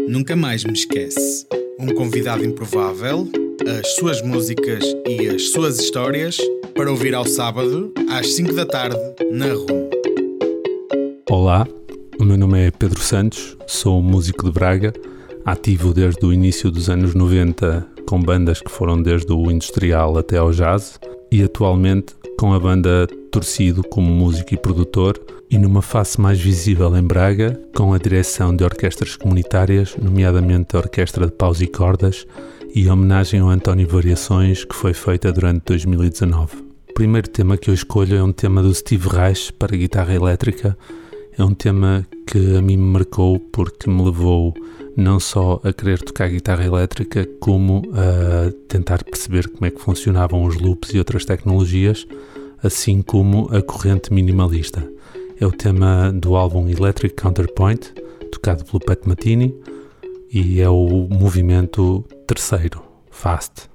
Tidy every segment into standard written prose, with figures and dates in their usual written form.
Nunca Mais Me Esquece. Um convidado improvável, as suas músicas e as suas histórias para ouvir ao sábado, às 5 da tarde, na RUM. Olá, o meu nome é Pedro Santos, sou músico de Braga, ativo desde o início dos anos 90 com bandas que foram desde o industrial até ao jazz e atualmente com a banda Torcido como músico e produtor e numa face mais visível em Braga com a direção de orquestras comunitárias, nomeadamente a Orquestra de Paus e Cordas e a homenagem ao António Variações que foi feita durante 2019. O primeiro tema que eu escolho é um tema do Steve Reich para guitarra elétrica. É um tema que a mim me marcou porque me levou não só a querer tocar guitarra elétrica, como a tentar perceber como é que funcionavam os loops e outras tecnologias, assim como a corrente minimalista. É o tema do álbum Electric Counterpoint, tocado pelo Pat Metheny, e é o movimento terceiro, Fast.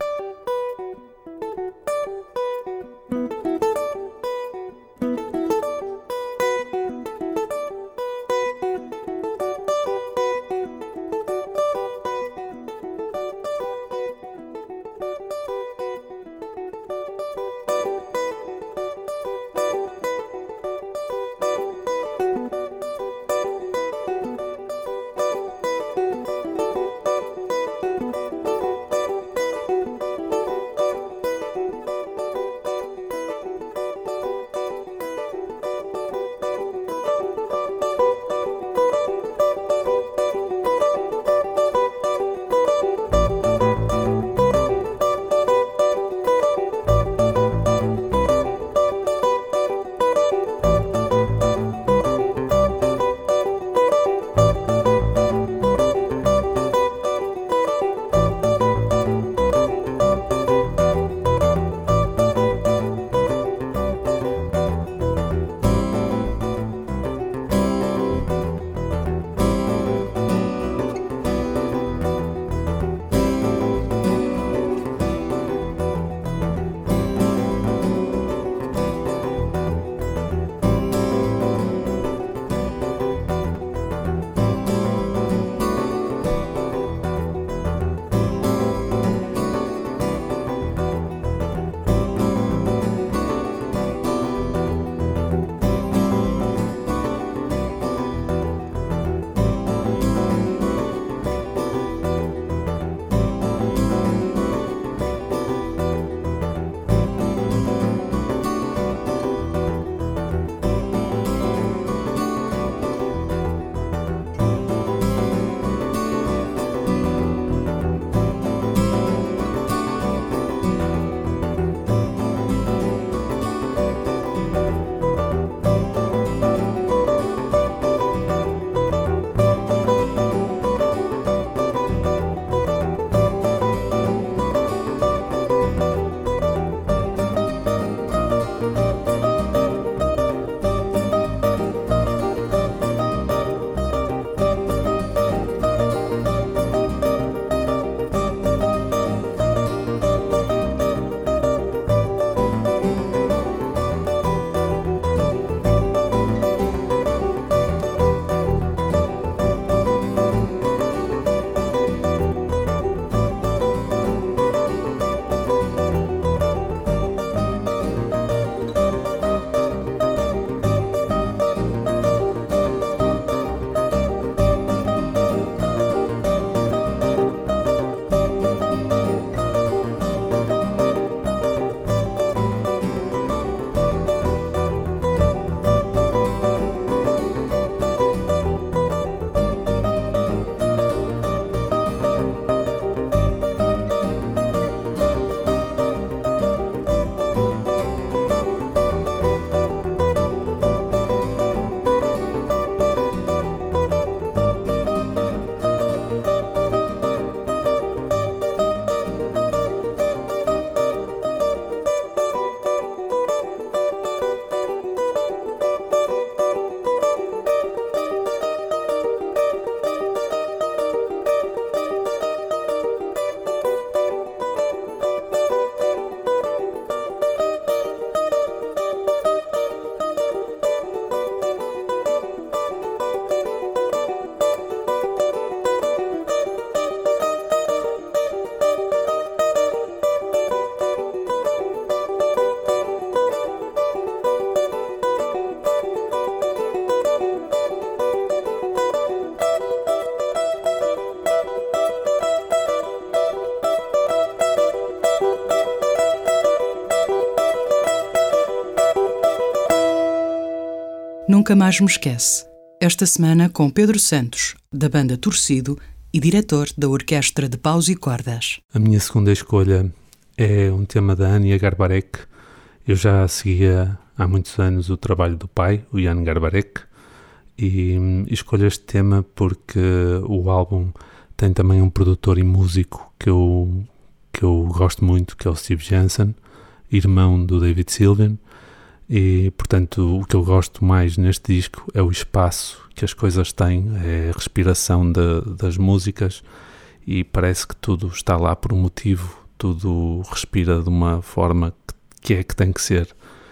Nunca Mais Me Esquece. Esta semana com Pedro Santos, da banda Torcido e diretor da Orquestra de Paus e Cordas. A minha segunda escolha é um tema da Ania Garbarek. Eu já seguia há muitos anos o trabalho do pai, o Jan Garbarek, e escolho este tema porque o álbum tem também um produtor e músico que eu gosto muito, que é o Steve Jansen, irmão do David Sylvian, e portanto o que eu gosto mais neste disco é o espaço que as coisas têm, é a respiração das músicas, e parece que tudo está lá por um motivo, tudo respira de uma forma que tem que ser,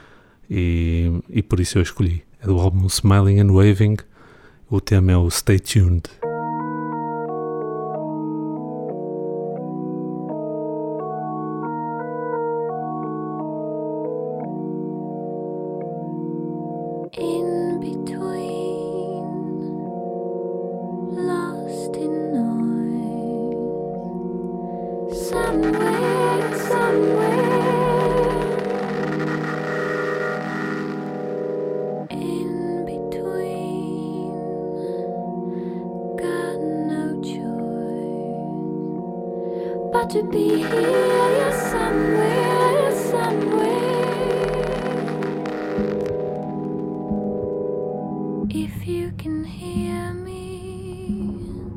e por isso eu escolhi. É do álbum Smiling and Waving, o tema é o Stay Tuned. To be here somewhere, if you can hear me,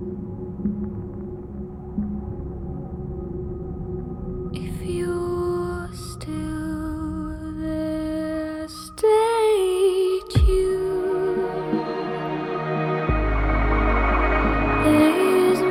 if you're still there, stay tuned. There's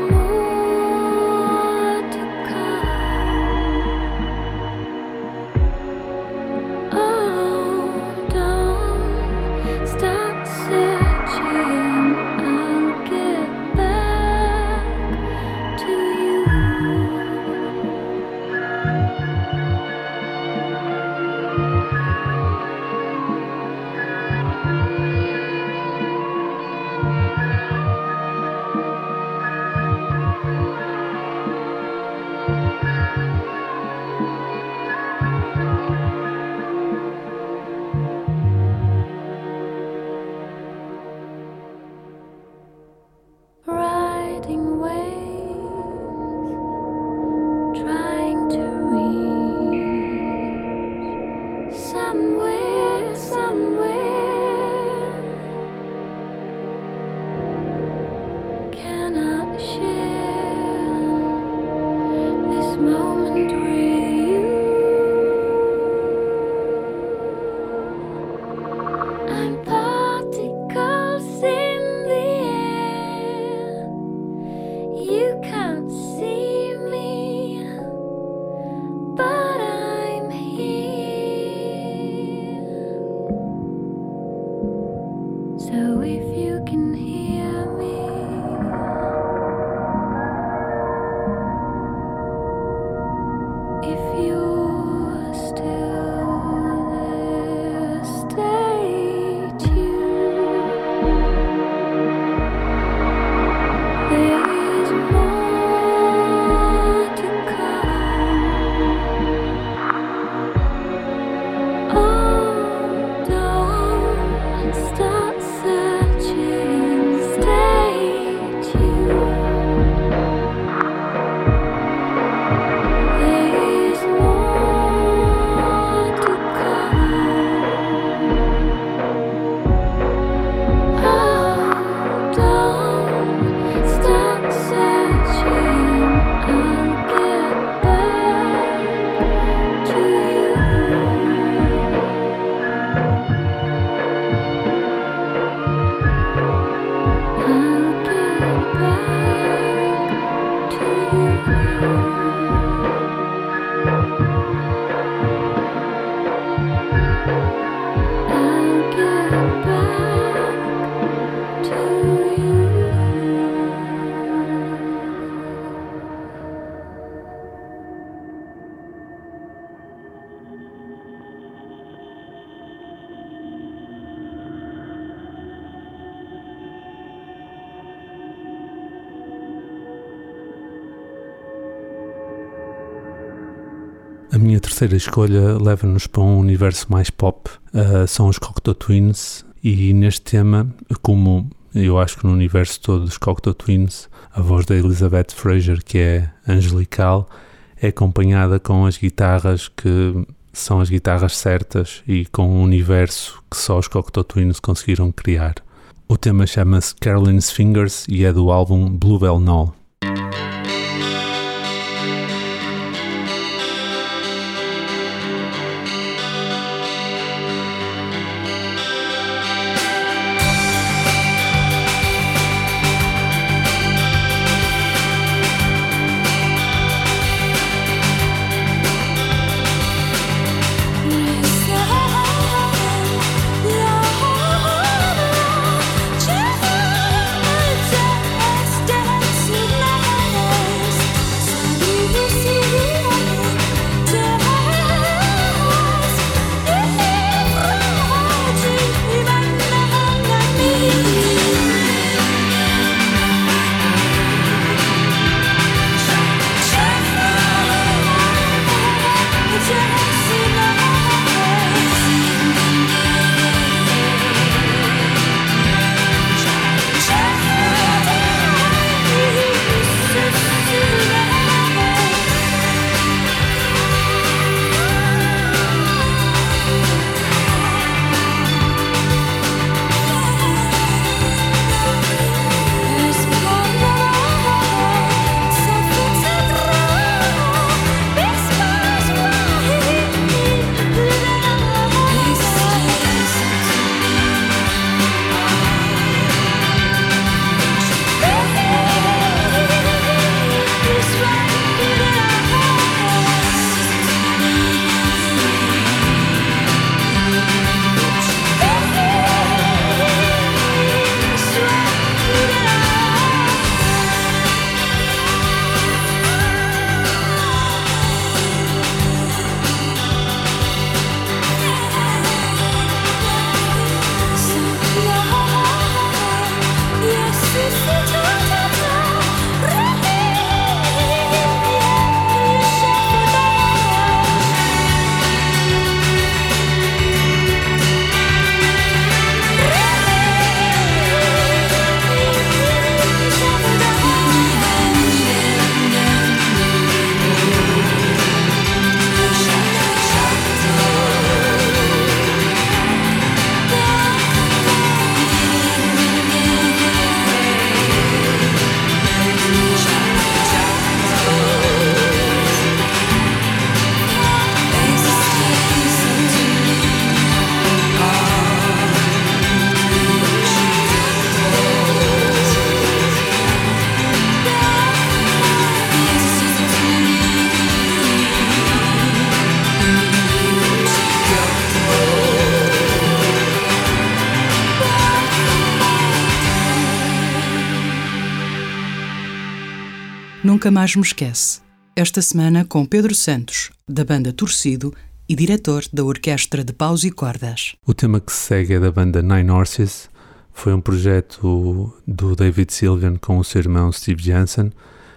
A minha terceira escolha leva-nos para um universo mais pop. São os Cocteau Twins E neste tema, como eu acho que no universo todo dos Cocteau Twins, a voz da Elizabeth Fraser, que é angelical, é acompanhada com as guitarras que são as guitarras certas e com um universo que só os Cocteau Twins conseguiram criar. O tema chama-se Caroline's Fingers e é do álbum Bluebell Knoll. Nunca Mais Me Esquece. Esta semana com Pedro Santos, da banda Torcido e diretor da Orquestra de Paus e Cordas. O tema que se segue é da banda Nine Horses. Foi um projeto do David Sylvian com o seu irmão Steve Jansen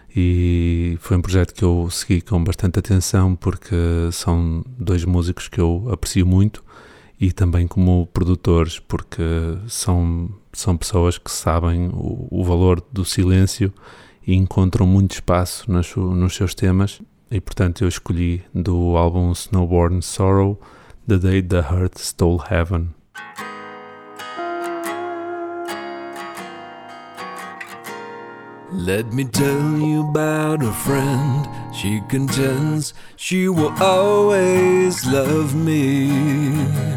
e foi um projeto que eu segui com bastante atenção porque são dois músicos que eu aprecio muito e também como produtores porque são pessoas que sabem o valor do silêncio e encontram muito espaço nos seus temas e portanto eu escolhi do álbum Snowborn Sorrow The Day the Heart Stole Heaven. Let me tell you about a friend. She contends she will always love me.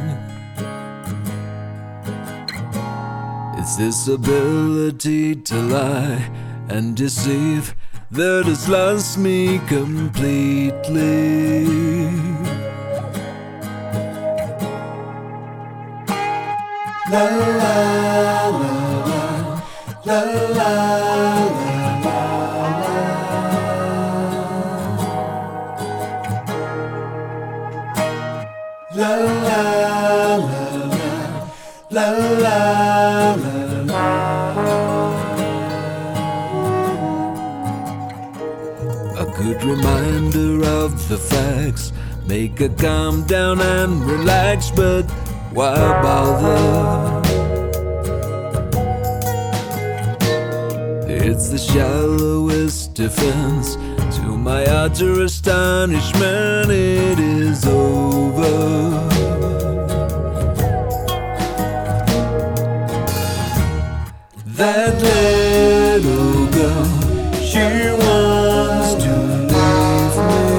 It's this ability to lie and deceive that has lost me completely. La la la la la la la la la. A good reminder of the facts, make her calm down and relax, but why bother? It's the shallowest defense. To my utter astonishment, it is over. That little girl, she wants to leave me.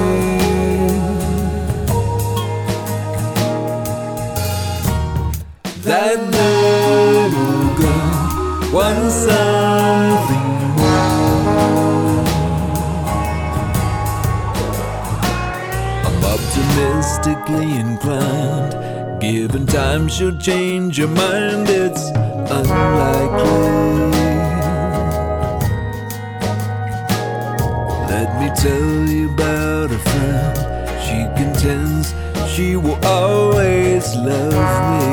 That little girl wants something more. I'm optimistically inclined. Given time, she'll change her mind. It's unlikely. Let me tell you about a friend. She contends she will always love me.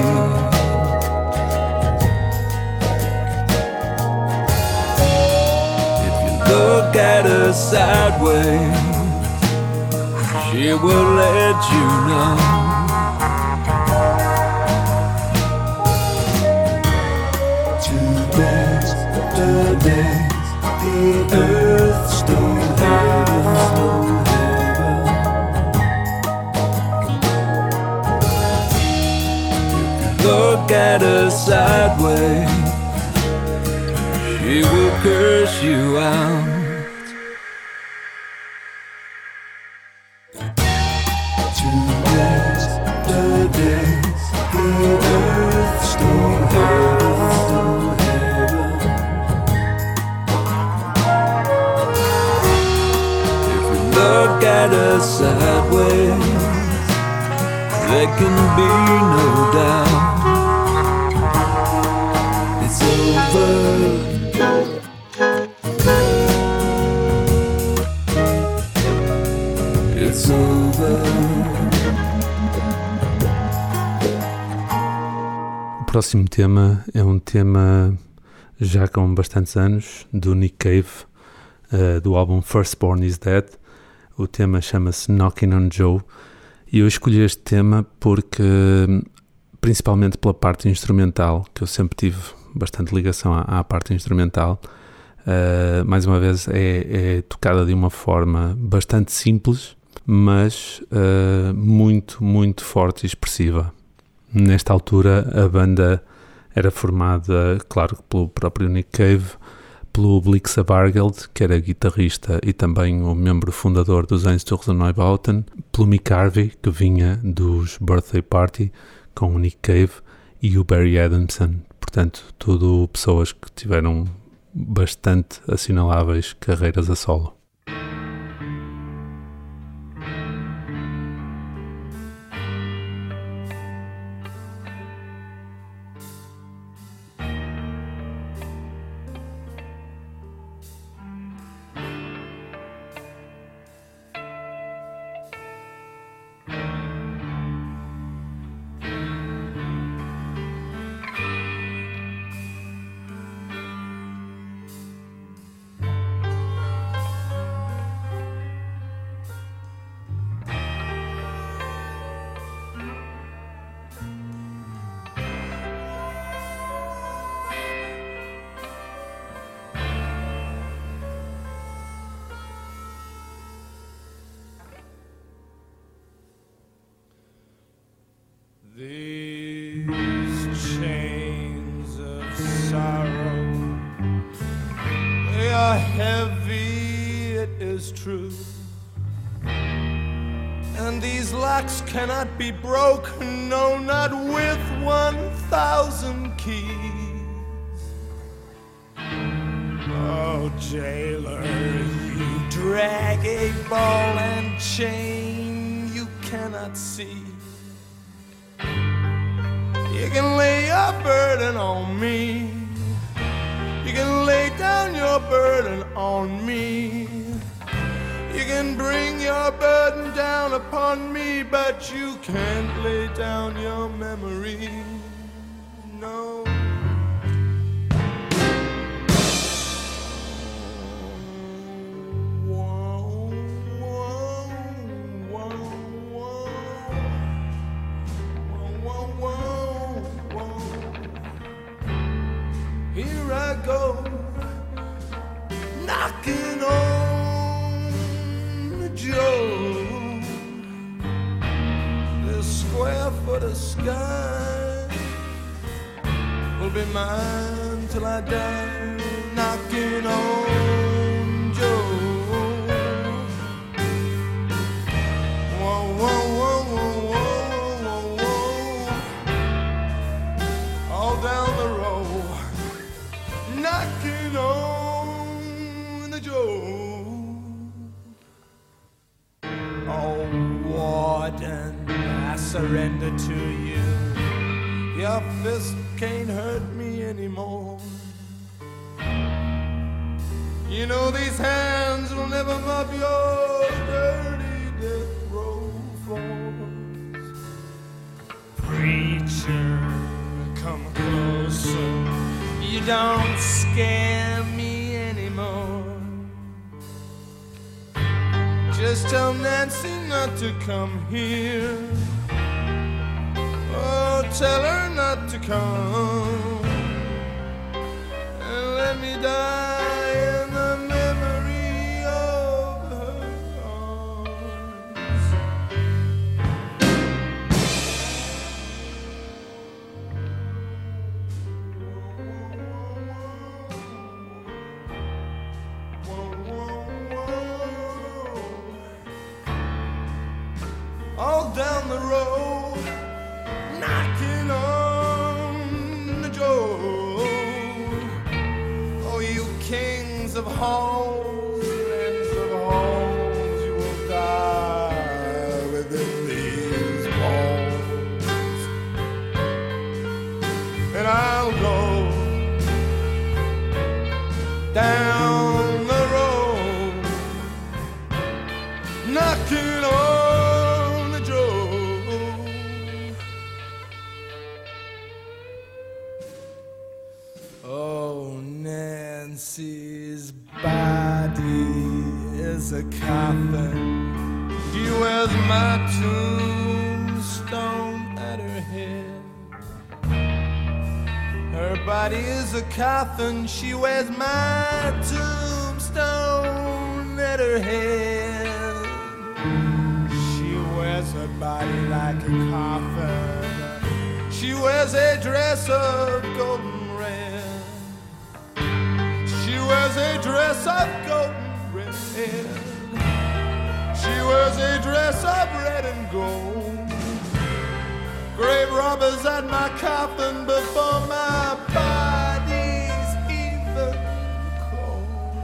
If you look at her sideways, she will let you know. Today, the earth's no heaven, no heaven. If you look at her sideways, she will curse you out. Today's the earth's no heaven, no heaven. Look at us sideways, there can be no doubt. It's over. It's over. O próximo tema é um tema já com bastantes anos, do Nick Cave, do álbum Firstborn is Dead. O tema chama-se Knocking on Joe e eu escolhi este tema porque, principalmente pela parte instrumental, que eu sempre tive bastante ligação à parte instrumental, mais uma vez é tocada de uma forma bastante simples, mas muito, muito forte e expressiva. Nesta altura a banda era formada, claro, pelo próprio Nick Cave, pelo Blixa Bargeld, que era guitarrista e também o membro fundador dos Einstürzenneubauten, pelo Mick Harvey, que vinha dos Birthday Party, com o Nick Cave, e o Barry Adamson. Portanto, tudo pessoas que tiveram bastante assinaláveis carreiras a solo. These chains of sorrow, they are heavy, it is true. And these locks cannot be broken, no, not with 1,000 keys. Oh, jailer, you drag a ball and chain you cannot see. You can lay your burden on me. You can lay down your burden on me. You can bring your burden down upon me, but you can't lay down your memory. No. Here I go, knocking on the Joe. This square foot of sky will be mine till I die, knocking on Joe. Whoa, whoa, whoa, whoa, whoa, whoa, whoa. All down the road, knocking on the Joe. Oh, warden, I surrender to you. Your fist can't hurt me anymore. You know these hands will never mop your dirty death row floors. Preacher, come closer. You don't scare me anymore. Just tell Nancy not to come here. Oh, tell her not to come. And let me die in the memory of her arms. Whoa, whoa, whoa. All down the road, knocking on the door. Oh, you kings of halls, lands of halls, you will die within these walls. And I'll go down the road, knocking on the door. Oh, Nancy's body is a coffin. She wears my tombstone at her head. Her body is a coffin. She wears my tombstone at her head. She wears her body like a coffin. She wears a dress of golden red. She wears a dress of golden red. She wears a dress of red and gold. Grave robbers at my coffin before my body's even cold.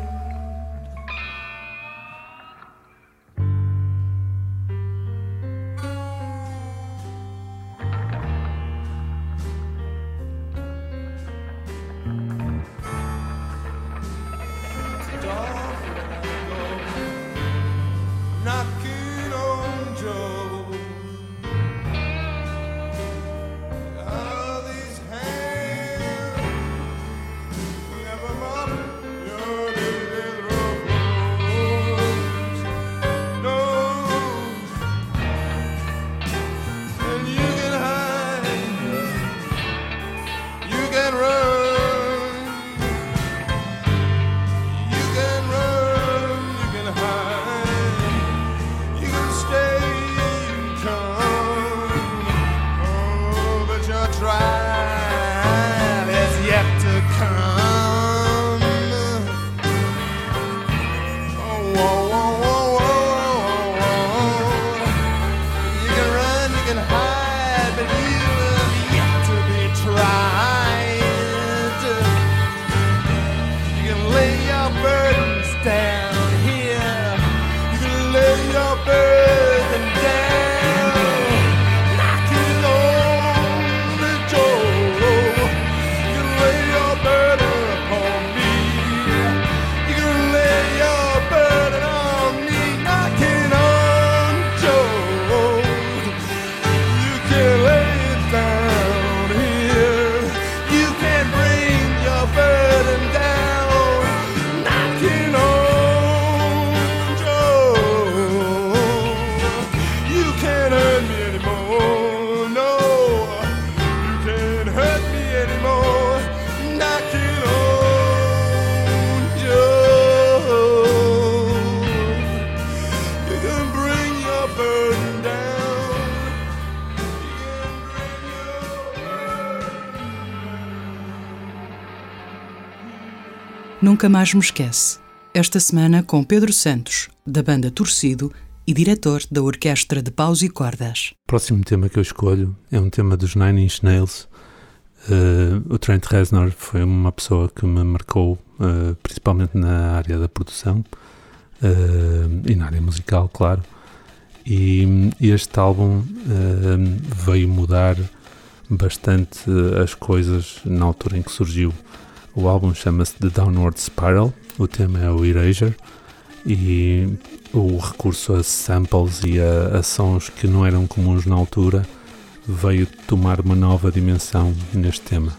Knocking on Joe. All these hands Nunca Mais Me Esquece. Esta semana com Pedro Santos, da banda Torcido e diretor da Orquestra de Paus e Cordas. O próximo tema que eu escolho é um tema dos Nine Inch Nails. O Trent Reznor foi uma pessoa que me marcou, principalmente na área da produção e na área musical, claro. E este álbum veio mudar bastante as coisas na altura em que surgiu. O álbum chama-se The Downward Spiral, o tema é o Erasure, e o recurso a samples e a sons que não eram comuns na altura veio tomar uma nova dimensão neste tema.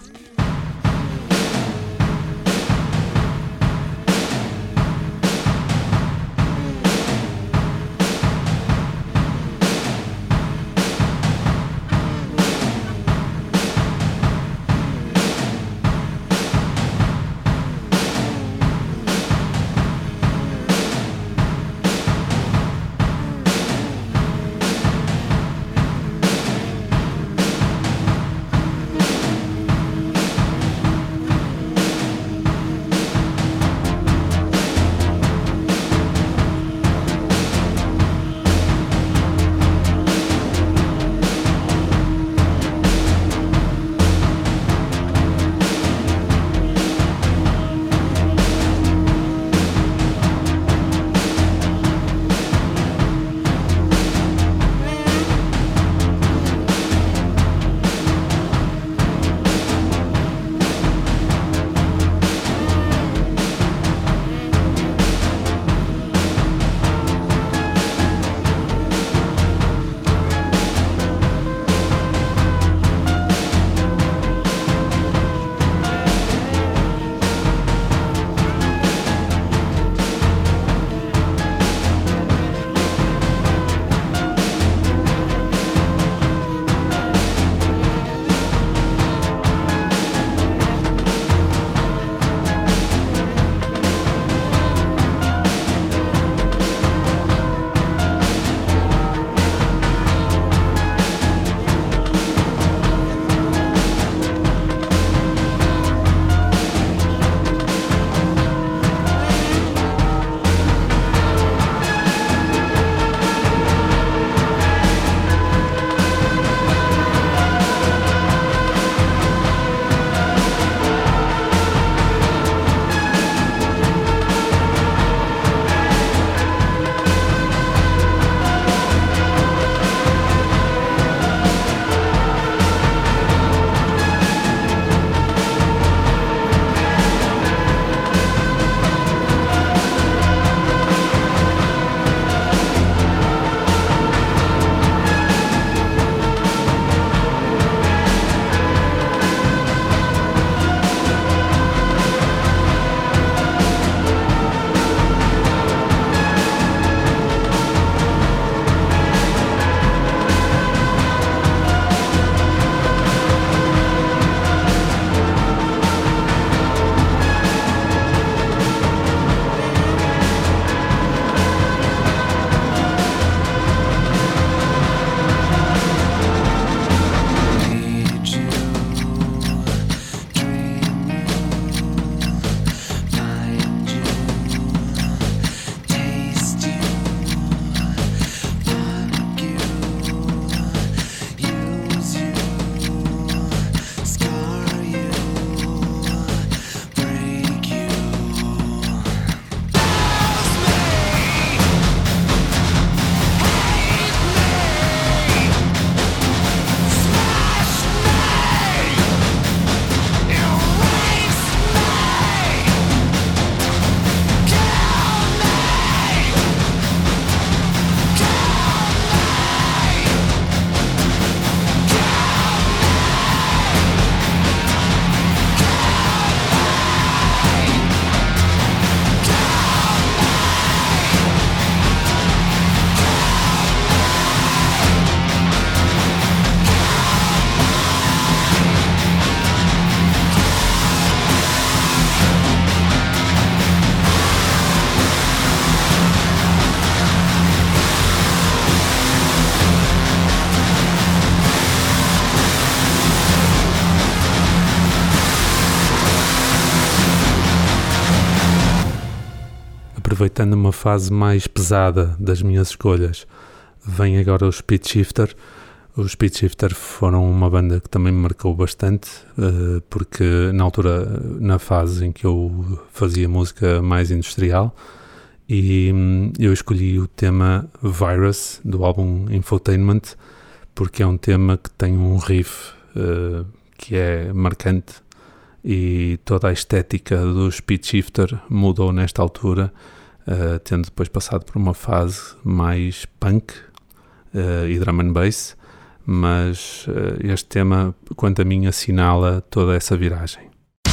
aproveitando uma fase mais pesada das minhas escolhas, vem agora os Speed Shifter. Os Speed Shifter foram uma banda que também me marcou bastante, porque na altura, na fase em que eu fazia música mais industrial, e eu escolhi o tema Virus do álbum Infotainment, porque é um tema que tem um riff que é marcante, e toda a estética do Speed Shifter mudou nesta altura, tendo depois passado por uma fase mais punk e drum and bass, mas este tema, quanto a mim, assinala toda essa viragem.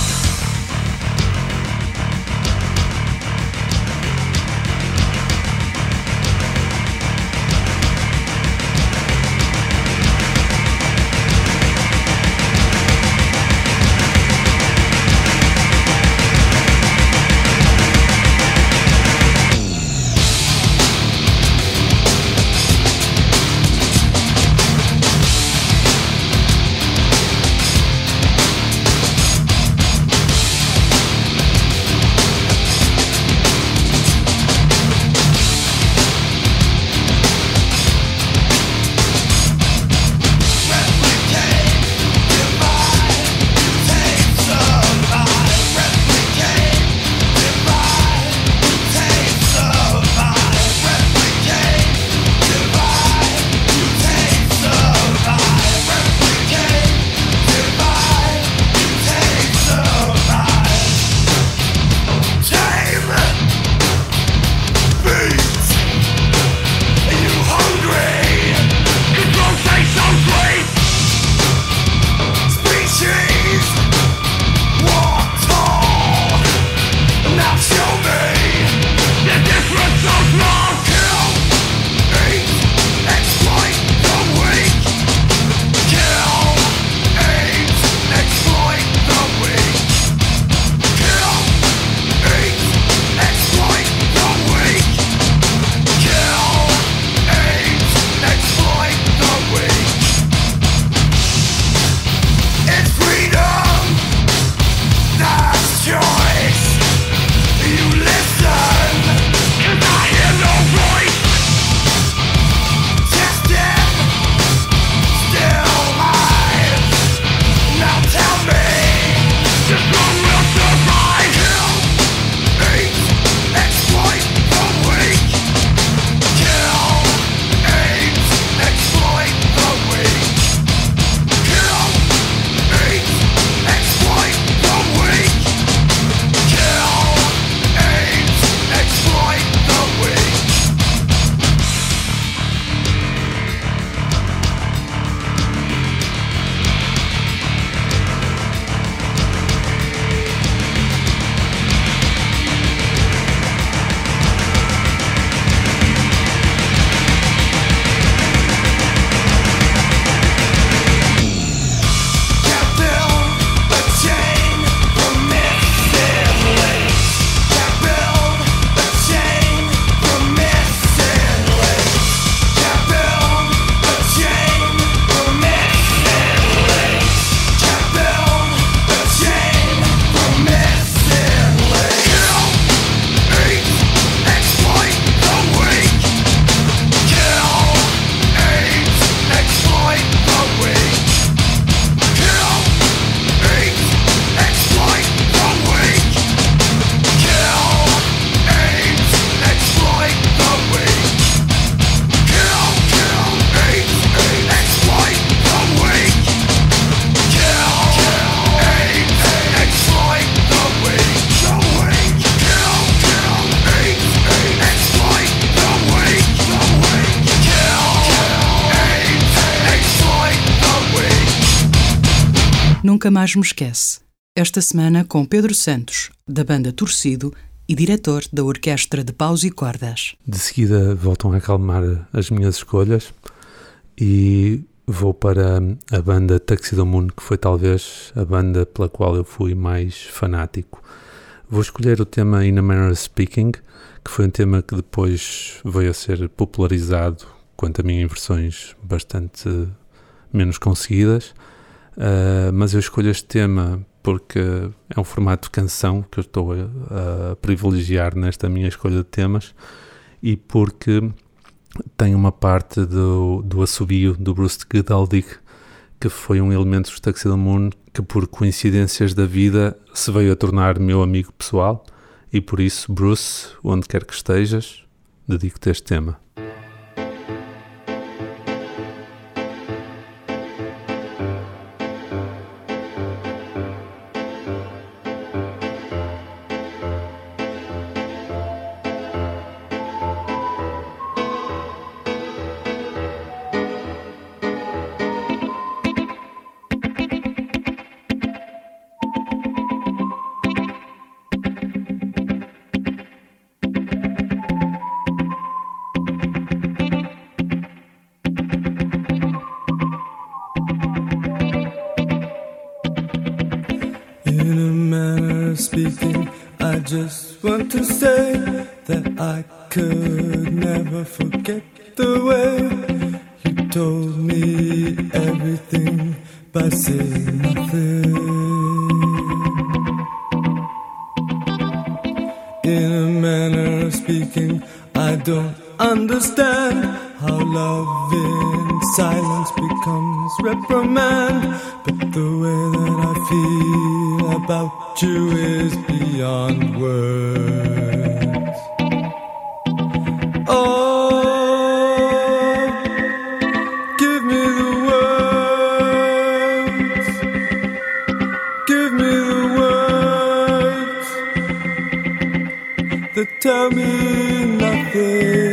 Nunca Mais Me Esquece. Esta semana com Pedro Santos, da banda Torcido e diretor da Orquestra de Paus e Cordas. De seguida voltam a acalmar as minhas escolhas e vou para a banda Tuxedo Moon, que foi talvez a banda pela qual eu fui mais fanático. Vou escolher o tema In a Manner of Speaking, que foi um tema que depois veio a ser popularizado, quanto a mim, em versões bastante menos conseguidas. Mas eu escolho este tema porque é um formato de canção que eu estou a privilegiar nesta minha escolha de temas, e porque tem uma parte do assobio do Bruce Goodaldig, que foi um elemento dos Tuxedo Moon que, por coincidências da vida, se veio a tornar meu amigo pessoal, e por isso, Bruce, onde quer que estejas, dedico-te este tema. Speaking, I just want to say that I could never forget the way you told me everything by saying nothing. In a manner of speaking, I don't understand how love in silence becomes reprimand, but the way that I feel about you is beyond words. Oh, give me the words, give me the words that tell me nothing.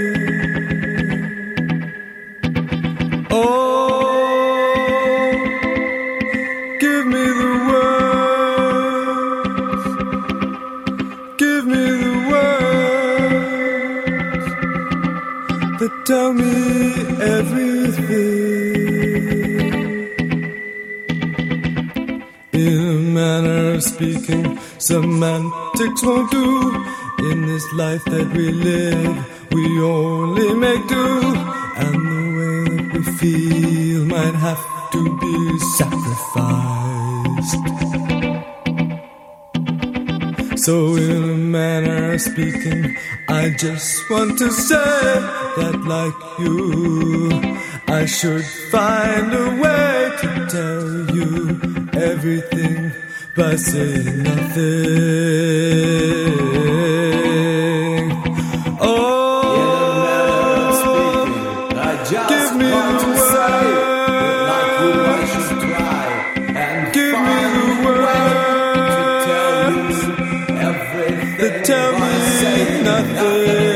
Tell me everything. In a manner of speaking, semantics won't do. In this life that we live, we only make do. And the way that we feel might have to be sacrificed. So in a manner of speaking, I just want to say that like you, I should find a way to tell you everything by saying nothing. Oh, in a manner of speaking, I just give me want to say that like you, I should try and give me the word to tell you everything that tell me nothing.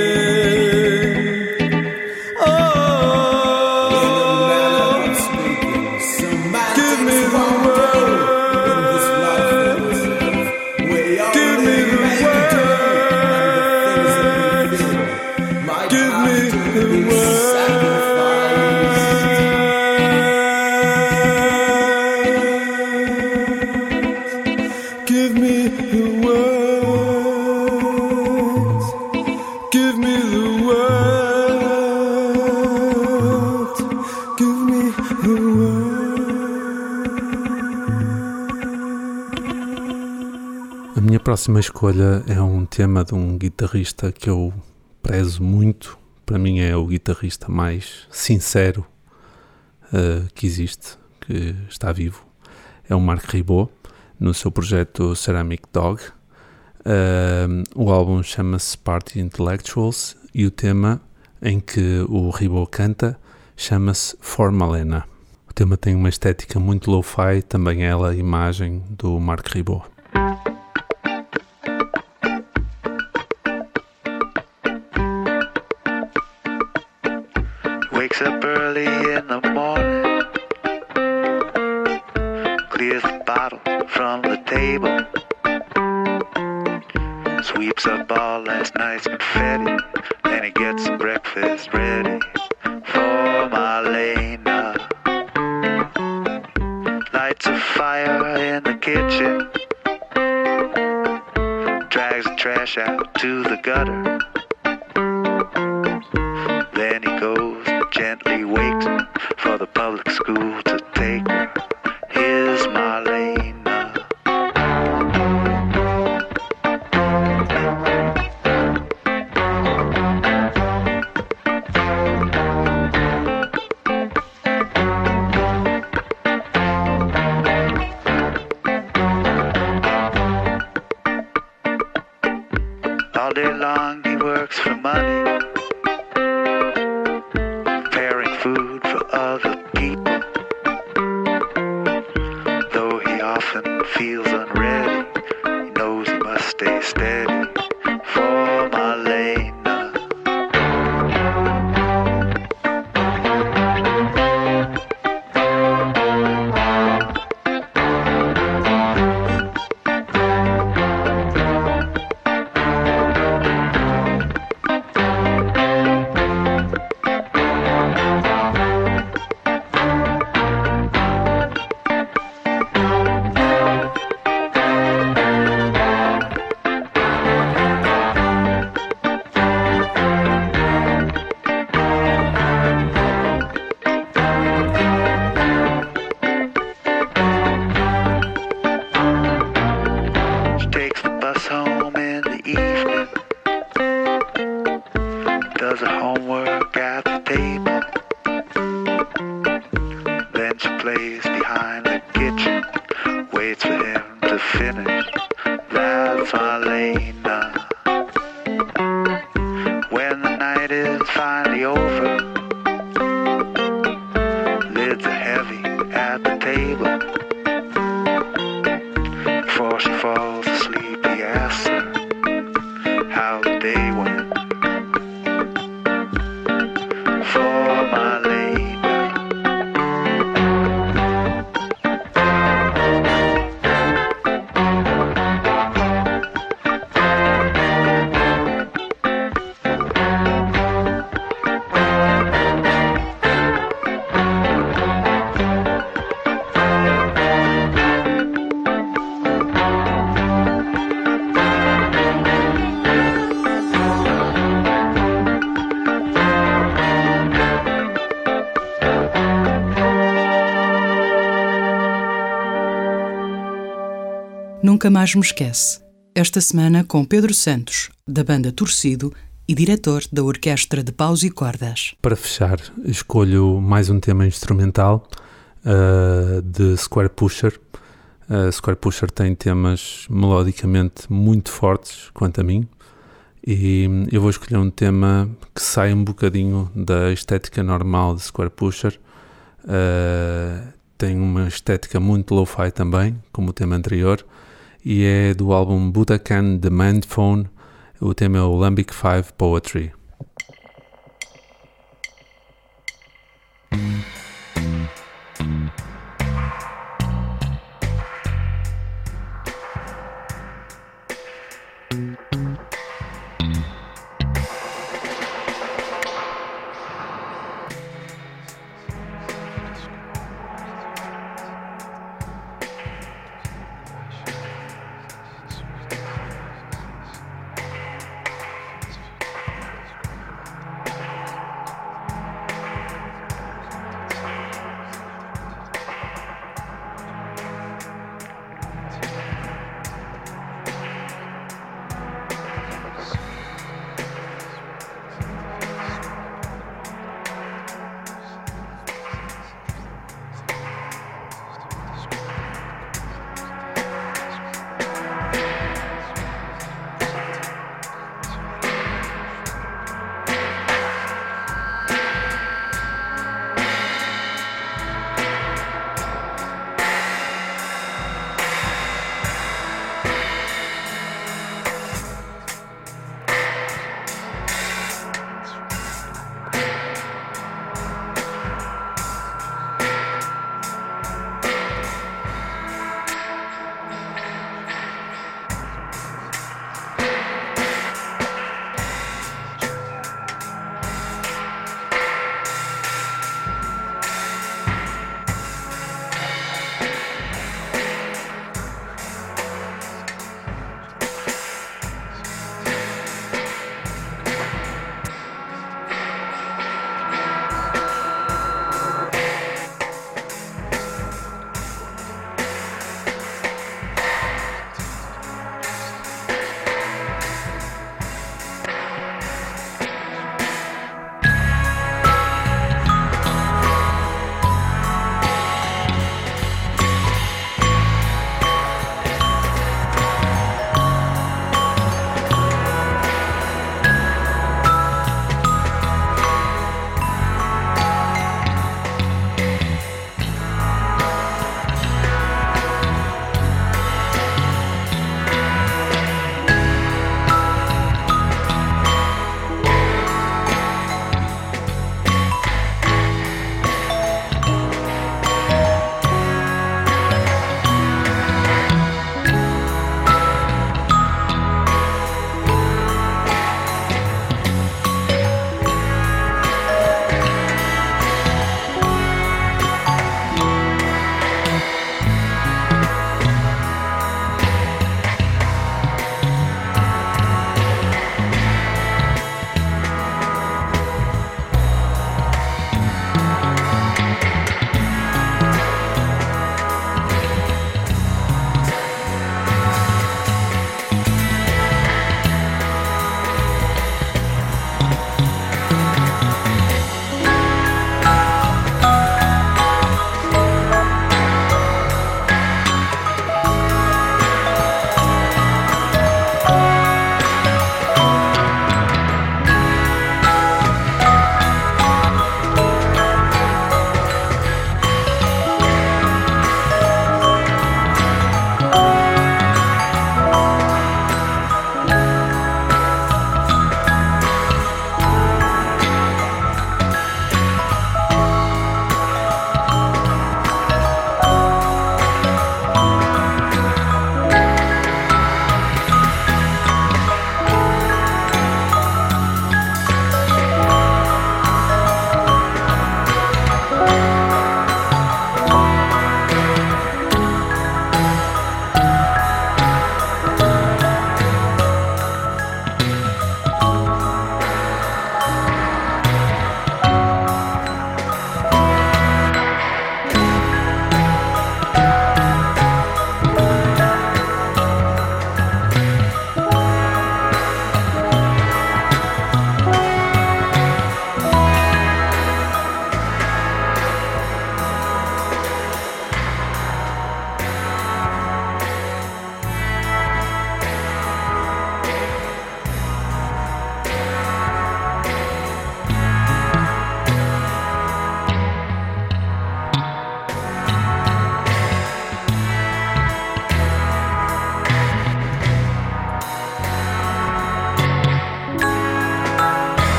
A minha próxima escolha é um tema de um guitarrista que eu prezo muito. Para mim é o guitarrista mais sincero que existe, que está vivo. É o Marc Ribot, no seu projeto Ceramic Dog. O álbum chama-se Party Intellectuals e o tema em que o Ribot canta chama-se For Malena. O tema tem uma estética muito lo-fi, também ela a imagem do Marc Ribot. Wakes up early in the morning, clears the bottle from the table, sweeps up all last night's confetti, then he gets breakfast ready for Marlena. Lights a fire in the kitchen, drags the trash out to the gutter, then he goes, gently wakes her for the public school to take her. Here's Marlena. All day long he works for money, preparing food for other people. Though he often feels unready, he knows he must stay steady for Marlena. Does her homework at the table. Then she plays behind the kitchen, waits for him to finish. That's Marlena. When the night is finally over, lids are heavy at the table. Before she falls asleep, he asks her how the day went. For Marlena. Nunca Mais Me Esquece. Esta semana com Pedro Santos, da banda Torcido e diretor da Orquestra de Paus e Cordas. Para fechar, escolho mais um tema instrumental de Square Pusher. Square Pusher tem temas melodicamente muito fortes, quanto a mim, e eu vou escolher um tema que sai um bocadinho da estética normal de Square Pusher. Tem uma estética muito lo-fi também, como o tema anterior, e é do álbum Budokan The Mind Phone. O tema é o Lambic 5 Poetry.